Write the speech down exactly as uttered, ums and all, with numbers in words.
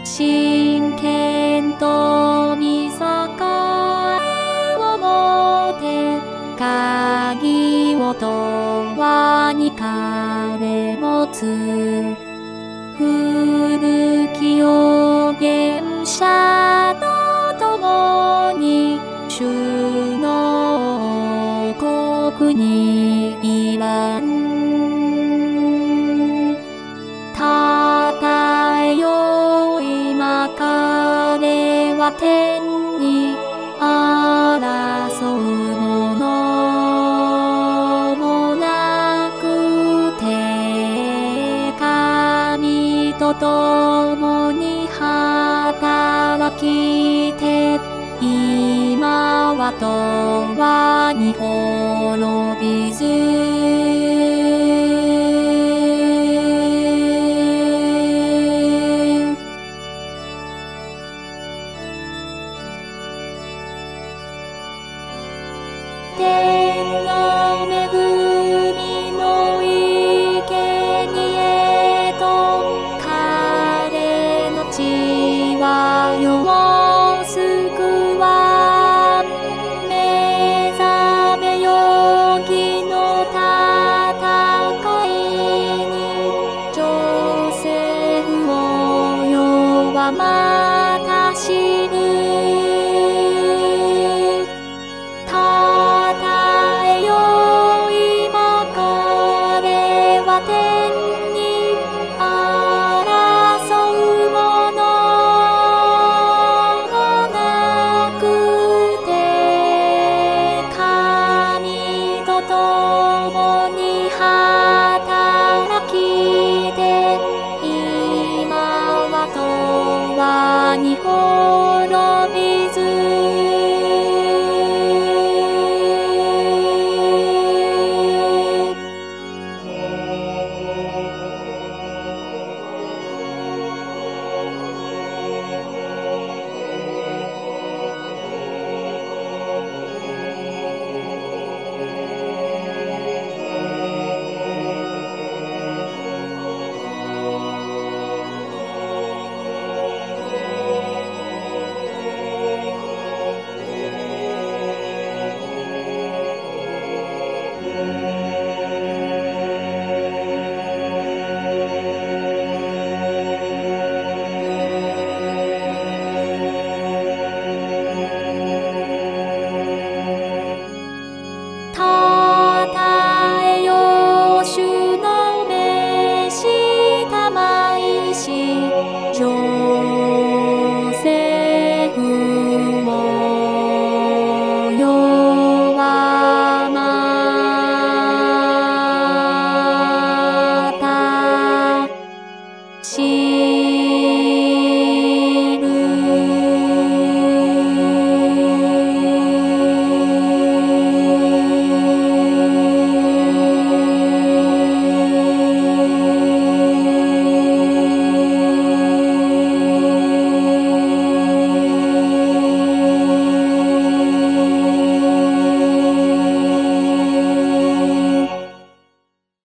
真剣と見境をもて、鍵をとわにかれ持つ。古き預言者と共に主の国にいらん。たたえよ今彼は天に争うものもなくて、神と共に働きて、今はとわに滅びず。天の恵みの生贄と、彼の血は世を救わ。目覚めよ義の戦いに、ジョセフを世はまた知る。共に働きて、今はとわにほ